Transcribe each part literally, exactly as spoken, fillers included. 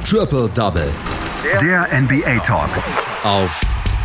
Triple Double. Der N B A Talk. Auf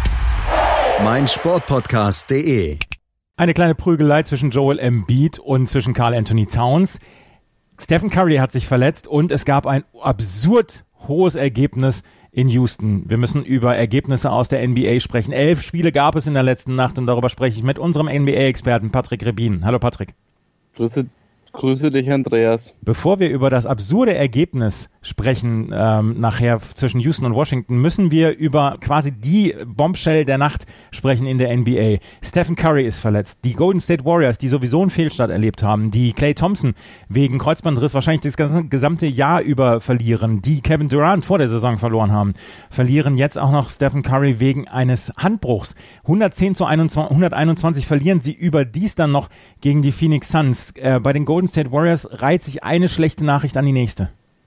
meinsportpodcast punkt de. Eine kleine Prügelei zwischen Joel Embiid und zwischen Karl Anthony Towns. Stephen Curry hat sich verletzt und es gab ein absurd hohes Ergebnis in Houston. Wir müssen über Ergebnisse aus der N B A sprechen. Elf Spiele gab es in der letzten Nacht und darüber spreche ich mit unserem N B A-Experten Patrick Rebin. Hallo Patrick. Grüße, grüße dich, Andreas. Bevor wir über das absurde Ergebnis sprechen, ähm, nachher zwischen Houston und Washington, müssen wir über quasi die Bombshell der Nacht sprechen in der N B A. Stephen Curry ist verletzt. Die Golden State Warriors, die sowieso einen Fehlstart erlebt haben, die Klay Thompson wegen Kreuzbandriss wahrscheinlich das ganze, gesamte Jahr über verlieren, die Kevin Durant vor der Saison verloren haben, verlieren jetzt auch noch Stephen Curry wegen eines Handbruchs. hundertzehn zu hunderteinundzwanzig verlieren sie überdies dann noch gegen die Phoenix Suns. Äh, bei den Golden State Warriors reiht sich eine schlechte Nachricht an die nächste.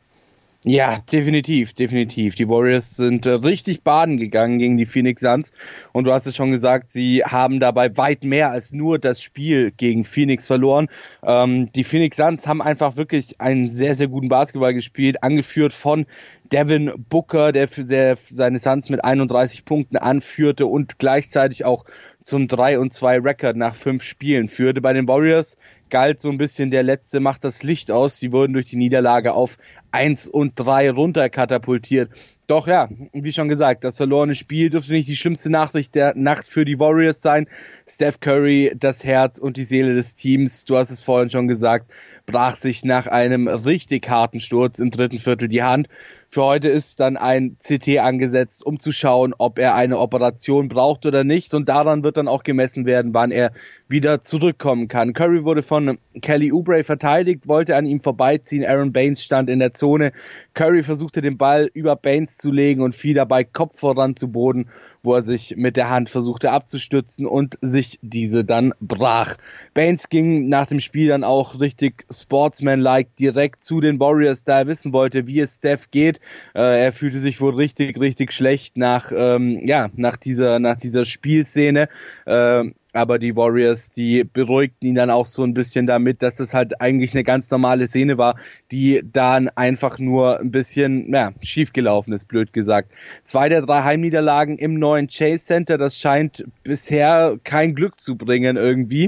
Ja, definitiv, definitiv. Die Warriors sind äh, richtig baden gegangen gegen die Phoenix Suns und du hast es schon gesagt, sie haben dabei weit mehr als nur das Spiel gegen Phoenix verloren. Ähm, die Phoenix Suns haben einfach wirklich einen sehr, sehr guten Basketball gespielt, angeführt von Devin Booker, der für der seine Suns mit einunddreißig Punkten anführte und gleichzeitig auch zum drei und zwei Rekord nach fünf Spielen führte. Bei den Warriors galt so ein bisschen der letzte macht das Licht aus. Sie wurden durch die Niederlage auf eins und drei runterkatapultiert. Doch ja, wie schon gesagt, das verlorene Spiel dürfte nicht die schlimmste Nachricht der Nacht für die Warriors sein. Steph Curry, das Herz und die Seele des Teams, du hast es vorhin schon gesagt, brach sich nach einem richtig harten Sturz im dritten Viertel die Hand. Für heute ist dann ein C T angesetzt, um zu schauen, ob er eine Operation braucht oder nicht. Und daran wird dann auch gemessen werden, wann er wieder zurückkommen kann. Curry wurde von Kelly Oubre verteidigt, wollte an ihm vorbeiziehen. Aaron Baines stand in der Zone. Curry versuchte den Ball über Baines zu legen und fiel dabei Kopf voran zu Boden, wo er sich mit der Hand versuchte abzustützen und sich diese dann brach. Baines ging nach dem Spiel dann auch richtig sportsmanlike direkt zu den Warriors, da er wissen wollte, wie es Steph geht. Äh, er fühlte sich wohl richtig, richtig schlecht nach, ähm, ja, nach dieser, nach dieser Spielszene. Äh, aber die Warriors, die beruhigten ihn dann auch so ein bisschen damit, dass das halt eigentlich eine ganz normale Szene war, die dann einfach nur ein bisschen, ja, schiefgelaufen ist, blöd gesagt. Zwei der drei Heimniederlagen im neuen Chase Center, das scheint bisher kein Glück zu bringen irgendwie.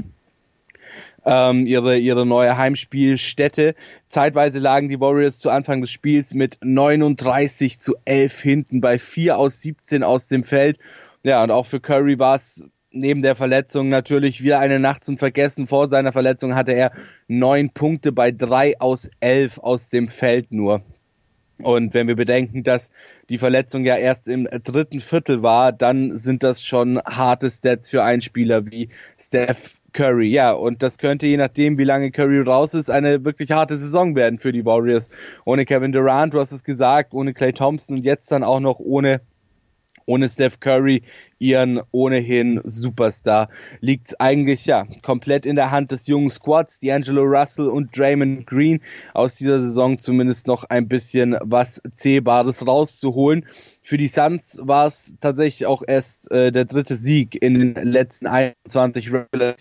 Ähm, ihre, ihre neue Heimspielstätte. Zeitweise lagen die Warriors zu Anfang des Spiels mit neununddreißig zu elf hinten bei vier aus siebzehn aus dem Feld. Ja, und auch für Curry war es neben der Verletzung natürlich wieder eine Nacht zum Vergessen. Vor seiner Verletzung hatte er neun Punkte bei drei aus elf aus dem Feld nur. Und wenn wir bedenken, dass die Verletzung ja erst im dritten Viertel war, dann sind das schon harte Stats für einen Spieler wie Steph Curry. Ja, und das könnte, je nachdem, wie lange Curry raus ist, eine wirklich harte Saison werden für die Warriors. Ohne Kevin Durant, du hast es gesagt, ohne Klay Thompson und jetzt dann auch noch ohne ohne Steph Curry, ihren ohnehin Superstar, liegt eigentlich ja komplett in der Hand des jungen Squads, D'Angelo Russell und Draymond Green, aus dieser Saison zumindest noch ein bisschen was Zählbares rauszuholen. Für die Suns war es tatsächlich auch erst äh, der dritte Sieg in den letzten einundzwanzig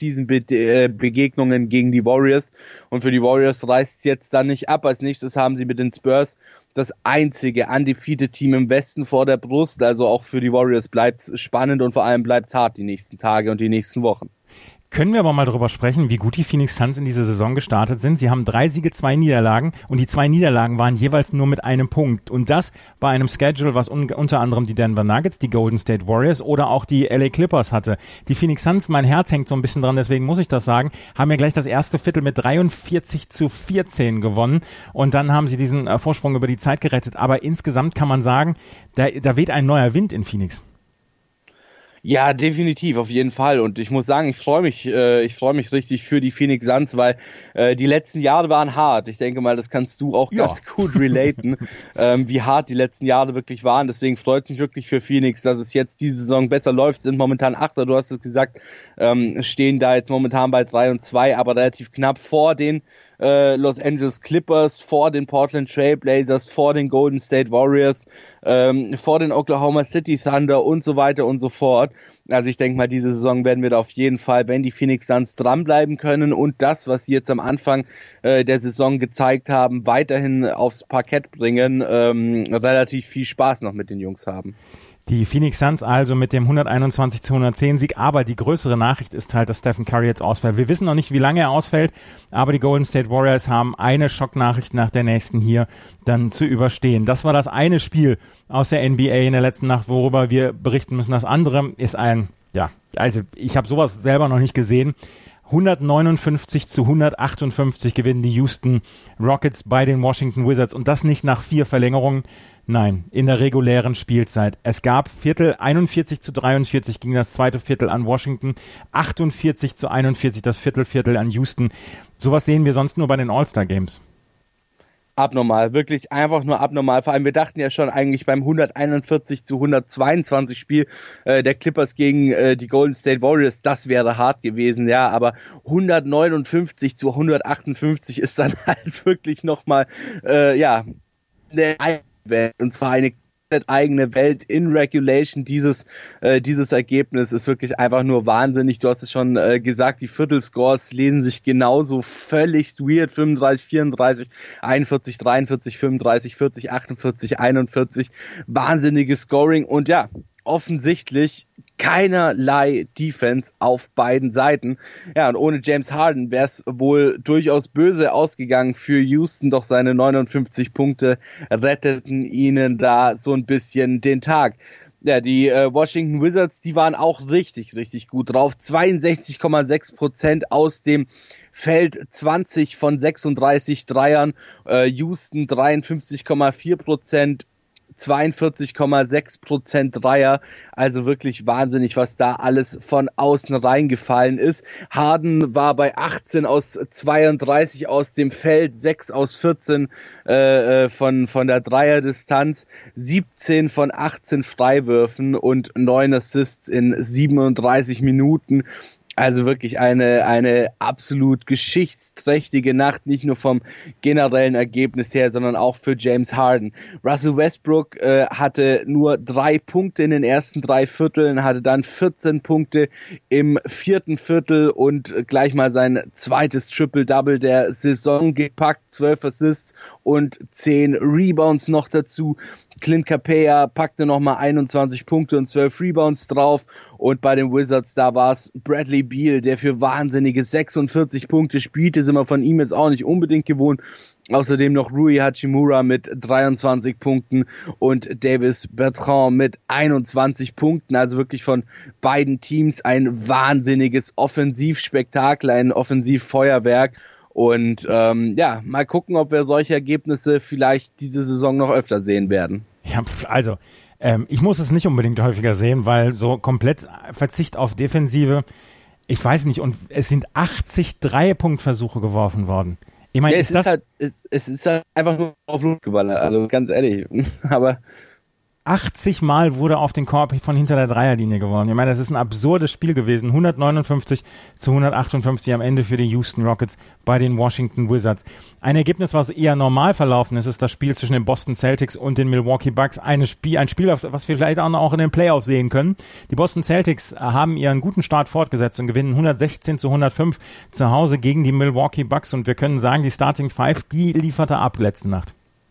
Regular-Season-Begegnungen gegen die Warriors. Und für die Warriors reißt es jetzt dann nicht ab. Als nächstes haben sie mit den Spurs das einzige undefeated Team im Westen vor der Brust. Also auch für die Warriors bleibt es spannend und vor allem bleibt es hart die nächsten Tage und die nächsten Wochen. Können wir aber mal darüber sprechen, wie gut die Phoenix Suns in diese Saison gestartet sind. Sie haben drei Siege, zwei Niederlagen und die zwei Niederlagen waren jeweils nur mit einem Punkt. Und das bei einem Schedule, was un- unter anderem die Denver Nuggets, die Golden State Warriors oder auch die L A Clippers hatte. Die Phoenix Suns, mein Herz hängt so ein bisschen dran, deswegen muss ich das sagen, haben ja gleich das erste Viertel mit dreiundvierzig zu vierzehn gewonnen und dann haben sie diesen äh, Vorsprung über die Zeit gerettet. Aber insgesamt kann man sagen, da, da weht ein neuer Wind in Phoenix. Ja, definitiv, auf jeden Fall. Und ich muss sagen, ich freue mich, äh, ich freue mich richtig für die Phoenix Suns, weil äh, die letzten Jahre waren hart. Ich denke mal, das kannst du auch ja. ganz gut relaten, ähm, wie hart die letzten Jahre wirklich waren. Deswegen freut es mich wirklich für Phoenix, dass es jetzt diese Saison besser läuft. Sind momentan Achter, du hast es gesagt, ähm, stehen da jetzt momentan bei drei und zwei, aber relativ knapp vor den äh, Los Angeles Clippers, vor den Portland Trail Blazers, vor den Golden State Warriors, ähm, vor den Oklahoma City Thunder und so weiter und so fort. Also ich denke mal, diese Saison werden wir da auf jeden Fall, wenn die Phoenix Suns dranbleiben können und das, was sie jetzt am Anfang äh, der Saison gezeigt haben, weiterhin aufs Parkett bringen, ähm, relativ viel Spaß noch mit den Jungs haben. Die Phoenix Suns also mit dem hunderteinundzwanzig zu hundertzehn Sieg, aber die größere Nachricht ist halt, dass Stephen Curry jetzt ausfällt. Wir wissen noch nicht, wie lange er ausfällt, aber die Golden State Warriors haben eine Schocknachricht nach der nächsten hier dann zu überstehen. Das war das eine Spiel aus der N B A in der letzten Nacht, worüber wir berichten müssen. Das andere ist ein, ja, also ich habe sowas selber noch nicht gesehen. hundertneunundfünfzig zu hundertachtundfünfzig gewinnen die Houston Rockets bei den Washington Wizards und das nicht nach vier Verlängerungen. Nein, in der regulären Spielzeit. Es gab Viertel, einundvierzig zu dreiundvierzig ging das zweite Viertel an Washington, achtundvierzig zu einundvierzig das Viertelviertel an Houston. Sowas sehen wir sonst nur bei den All-Star-Games. Abnormal, wirklich einfach nur abnormal. Vor allem, wir dachten ja schon eigentlich beim hunderteinundvierzig zu hundertzweiundzwanzig Spiel äh, der Clippers gegen äh, die Golden State Warriors, das wäre hart gewesen, ja, aber hundertneunundfünfzig zu hundertachtundfünfzig ist dann halt wirklich nochmal, äh, ja, eine Welt, und zwar eine eigene Welt in Regulation. Dieses äh, dieses Ergebnis ist wirklich einfach nur wahnsinnig. Du hast es schon äh, gesagt, die Viertelscores lesen sich genauso völlig weird. fünfunddreißig, vierunddreißig, einundvierzig, dreiundvierzig, fünfunddreißig, vierzig, achtundvierzig, einundvierzig. Wahnsinniges Scoring und ja, offensichtlich keinerlei Defense auf beiden Seiten. Ja, und ohne James Harden wäre es wohl durchaus böse ausgegangen für Houston, doch seine neunundfünfzig Punkte retteten ihnen da so ein bisschen den Tag. Ja, die äh, Washington Wizards, die waren auch richtig, richtig gut drauf. zweiundsechzig Komma sechs Prozent aus dem Feld, zwanzig von sechsunddreißig Dreiern. Äh, Houston dreiundfünfzig Komma vier Prozent. zweiundvierzig Komma sechs Prozent Dreier, also wirklich wahnsinnig, was da alles von außen reingefallen ist. Harden war bei achtzehn aus zweiunddreißig aus dem Feld, sechs aus vierzehn äh, von, von der Dreierdistanz, siebzehn von achtzehn Freiwürfen und neun Assists in siebenunddreißig Minuten. Also wirklich eine eine absolut geschichtsträchtige Nacht, nicht nur vom generellen Ergebnis her, sondern auch für James Harden. Russell Westbrook äh, hatte nur drei Punkte in den ersten drei Vierteln, hatte dann vierzehn Punkte im vierten Viertel und gleich mal sein zweites Triple-Double der Saison gepackt, zwölf Assists und zehn Rebounds noch dazu. Clint Capella packte nochmal einundzwanzig Punkte und zwölf Rebounds drauf. Und bei den Wizards, da war es Bradley Beal, der für wahnsinnige sechsundvierzig Punkte spielte, sind wir von ihm jetzt auch nicht unbedingt gewohnt. Außerdem noch Rui Hachimura mit dreiundzwanzig Punkten und Davis Bertrand mit einundzwanzig Punkten. Also wirklich von beiden Teams ein wahnsinniges Offensivspektakel, ein Offensivfeuerwerk. Und ähm, ja, mal gucken, ob wir solche Ergebnisse vielleicht diese Saison noch öfter sehen werden. Ja, also ähm, ich muss es nicht unbedingt häufiger sehen, weil so komplett Verzicht auf Defensive, ich weiß nicht, und es sind achtzig Dreipunktversuche geworfen worden. Ich meine, ja, es ist das ist halt, es, es ist halt einfach nur auf Luft geballert, also ganz ehrlich. Aber achtzig Mal wurde auf den Korb von hinter der Dreierlinie gewonnen. Ich meine, das ist ein absurdes Spiel gewesen. hundertneunundfünfzig zu hundertachtundfünfzig am Ende für die Houston Rockets bei den Washington Wizards. Ein Ergebnis, was eher normal verlaufen ist, ist das Spiel zwischen den Boston Celtics und den Milwaukee Bucks. Eine Spiel, ein Spiel, was wir vielleicht auch in den Playoffs sehen können. Die Boston Celtics haben ihren guten Start fortgesetzt und gewinnen hundertsechzehn zu hundertfünf zu Hause gegen die Milwaukee Bucks. Und wir können sagen, die Starting Five, die lieferte ab letzte Nacht.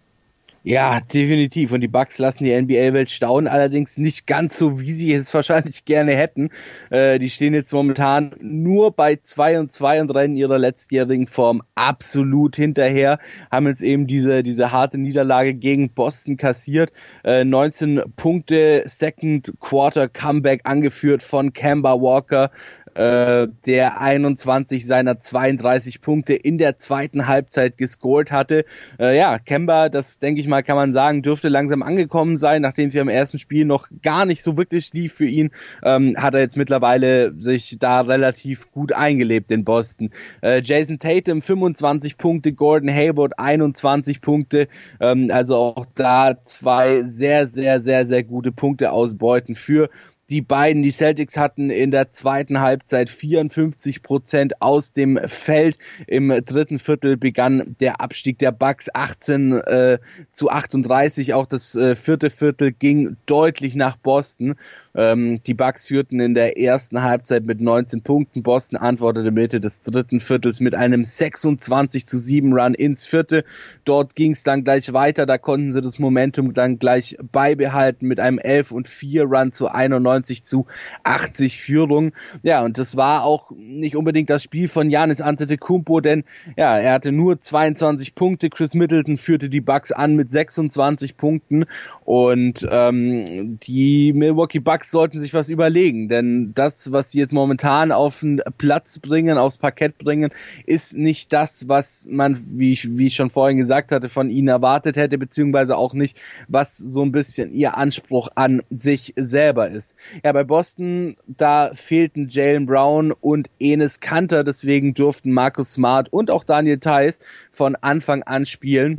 Ja, definitiv. Und die Bucks lassen die N B A-Welt staunen, allerdings nicht ganz so, wie sie es wahrscheinlich gerne hätten. Äh, die stehen jetzt momentan nur bei zwei und zwei und rennen ihrer letztjährigen Form absolut hinterher. Haben jetzt eben diese diese harte Niederlage gegen Boston kassiert. Äh, neunzehn Punkte, Second Quarter Comeback angeführt von Kemba Walker, äh, der einundzwanzig seiner zweiunddreißig Punkte in der zweiten Halbzeit gescored hatte. Äh, ja, Kemba, das denke ich mal, kann man sagen, dürfte langsam angekommen sein, nachdem sie am ersten Spiel noch gar nicht so wirklich lief für ihn, ähm, hat er jetzt mittlerweile sich da relativ gut eingelebt in Boston. Äh, Jason Tatum fünfundzwanzig Punkte, Gordon Hayward einundzwanzig Punkte, ähm, also auch da zwei sehr, sehr, sehr, sehr gute Punkte ausbeuten für Die beiden, die Celtics hatten in der zweiten Halbzeit vierundfünfzig Prozent aus dem Feld. Im dritten Viertel begann der Abstieg der Bucks achtzehn äh, zu achtunddreißig. Auch das äh, vierte Viertel ging deutlich nach Boston. Ähm, die Bucks führten in der ersten Halbzeit mit neunzehn Punkten. Boston antwortete Mitte des dritten Viertels mit einem sechsundzwanzig zu sieben Run ins vierte. Dort ging es dann gleich weiter. Da konnten sie das Momentum dann gleich beibehalten mit einem elf und vier Run zu einundneunzig zu achtzig Führung. Ja, und das war auch nicht unbedingt das Spiel von Giannis Antetokounmpo, denn ja, er hatte nur zweiundzwanzig Punkte. Chris Middleton führte die Bucks an mit sechsundzwanzig Punkten und ähm, die Milwaukee Bucks sollten sich was überlegen, denn das, was sie jetzt momentan auf den Platz bringen, aufs Parkett bringen, ist nicht das, was man, wie ich, wie ich schon vorhin gesagt hatte, von ihnen erwartet hätte, beziehungsweise auch nicht, was so ein bisschen ihr Anspruch an sich selber ist. Ja, bei Boston, da fehlten Jaylen Brown und Enes Kanter, deswegen durften Marcus Smart und auch Daniel Theis von Anfang an spielen.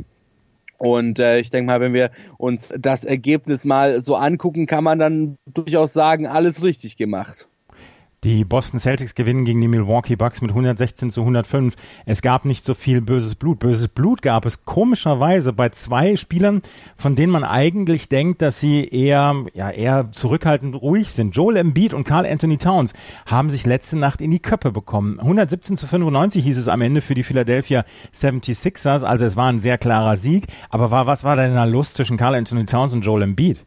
Und äh, ich denke mal, wenn wir uns das Ergebnis mal so angucken, kann man dann durchaus sagen, alles richtig gemacht. Die Boston Celtics gewinnen gegen die Milwaukee Bucks mit hundertsechzehn zu hundertfünf. Es gab nicht so viel böses Blut. Böses Blut gab es komischerweise bei zwei Spielern, von denen man eigentlich denkt, dass sie eher, ja, eher zurückhaltend ruhig sind. Joel Embiid und Karl Anthony Towns haben sich letzte Nacht in die Köpfe bekommen. hundertsiebzehn zu fünfundneunzig hieß es am Ende für die Philadelphia seventy-sixers. Also es war ein sehr klarer Sieg. Aber war, was war denn da los zwischen Karl Anthony Towns und Joel Embiid?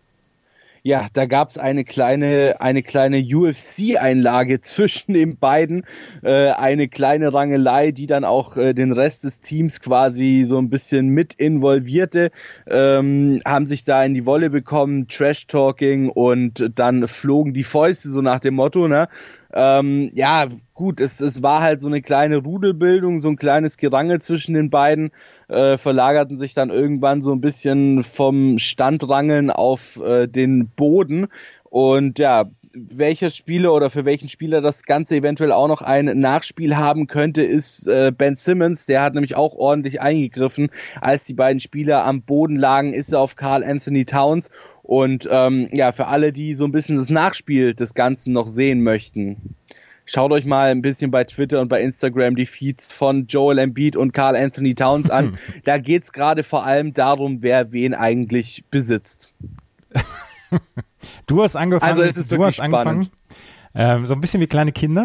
Ja, da gab's eine kleine eine kleine U F C-Einlage zwischen den beiden, äh, eine kleine Rangelei, die dann auch äh, den Rest des Teams quasi so ein bisschen mit involvierte, ähm, haben sich da in die Wolle bekommen, Trash-Talking, und dann flogen die Fäuste, so nach dem Motto, ne? Ähm, ja, gut, es, es war halt so eine kleine Rudelbildung, so ein kleines Gerangel zwischen den beiden, äh, verlagerten sich dann irgendwann so ein bisschen vom Standrangeln auf äh, den Boden, und ja, welcher Spieler oder für welchen Spieler das Ganze eventuell auch noch ein Nachspiel haben könnte, ist äh, Ben Simmons. Der hat nämlich auch ordentlich eingegriffen. Als die beiden Spieler am Boden lagen, ist er auf Karl Anthony Towns. Und ähm, ja, für alle, die so ein bisschen das Nachspiel des Ganzen noch sehen möchten, schaut euch mal ein bisschen bei Twitter und bei Instagram die Feeds von Joel Embiid und Karl Anthony Towns an. Da geht's gerade vor allem darum, wer wen eigentlich besitzt. Du hast angefangen, also es ist du hast angefangen, ähm, so ein bisschen wie kleine Kinder.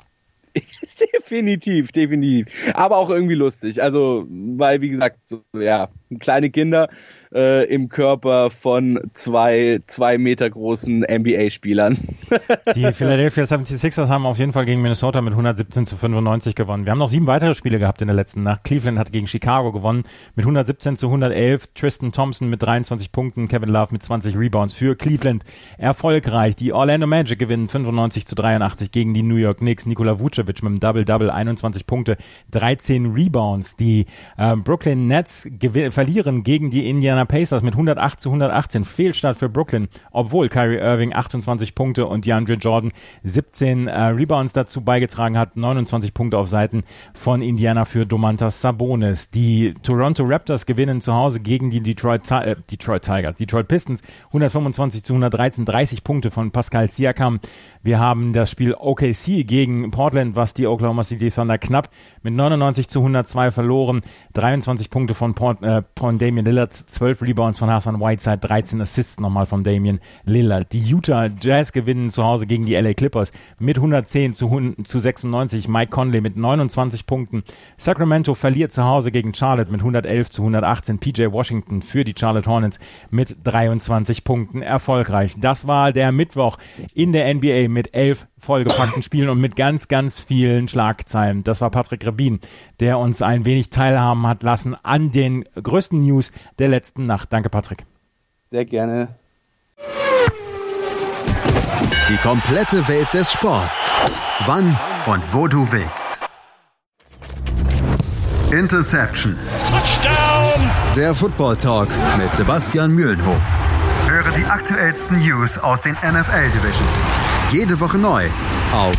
Definitiv, definitiv. Aber auch irgendwie lustig. Also, weil, wie gesagt, so, ja, kleine Kinder äh, im Körper von zwei, zwei Meter großen N B A-Spielern. Die Philadelphia seventy-sixers haben auf jeden Fall gegen Minnesota mit hundertsiebzehn zu fünfundneunzig gewonnen. Wir haben noch sieben weitere Spiele gehabt in der letzten Nacht. Cleveland hat gegen Chicago gewonnen mit hundertsiebzehn zu hundertelf. Tristan Thompson mit dreiundzwanzig Punkten, Kevin Love mit zwanzig Rebounds für Cleveland. Erfolgreich. Die Orlando Magic gewinnen fünfundneunzig zu dreiundachtzig gegen die New York Knicks. Nikola Vucevic mit einem Double-Double, einundzwanzig Punkte, dreizehn Rebounds. Die äh, Brooklyn Nets gew- verlieren gegen die Indiana Pacers mit hundertacht zu hundertachtzehn. Fehlstart für Brooklyn, obwohl Kyrie Irving achtundzwanzig Punkte und DeAndre Jordan siebzehn äh, Rebounds dazu beigetragen hat. neunundzwanzig Punkte auf Seiten von Indiana für Domantas Sabonis. Die Toronto Raptors gewinnen zu Hause gegen die Detroit, äh, Detroit Tigers, Detroit Pistons, hundertfünfundzwanzig zu hundertdreizehn, dreißig Punkte von Pascal Siakam. Wir haben das Spiel O K C gegen Portland, was die Oklahoma City Thunder knapp mit neunundneunzig zu hundertzwei verloren. dreiundzwanzig Punkte von, Port, äh, von Damian Lillard, zwölf Rebounds von Hassan Whiteside, dreizehn Assists nochmal von Damian Lillard. Die Utah Jazz gewinnen zu Hause gegen die L A Clippers mit hundertzehn zu sechsundneunzig. Mike Conley mit neunundzwanzig Punkten. Sacramento verliert zu Hause gegen Charlotte mit hundertelf zu hundertachtzehn. P J Washington für die Charlotte Hornets mit dreiundzwanzig Punkten erfolgreich. Das war der Mittwoch in der N B A mit elf vollgepackten Spielen und mit ganz, ganz vielen Schlagzeilen. Das war Patrick Rabin, der uns ein wenig teilhaben hat lassen an den größten News der letzten Nacht. Danke, Patrick. Sehr gerne. Die komplette Welt des Sports. Wann und wo du willst. Interception. Touchdown! Der Football Talk mit Sebastian Mühlenhof. Höre die aktuellsten News aus den N F L-Divisions. Jede Woche neu auf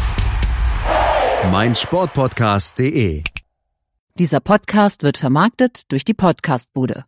meinsportpodcast punkt de. Dieser Podcast wird vermarktet durch die Podcastbude.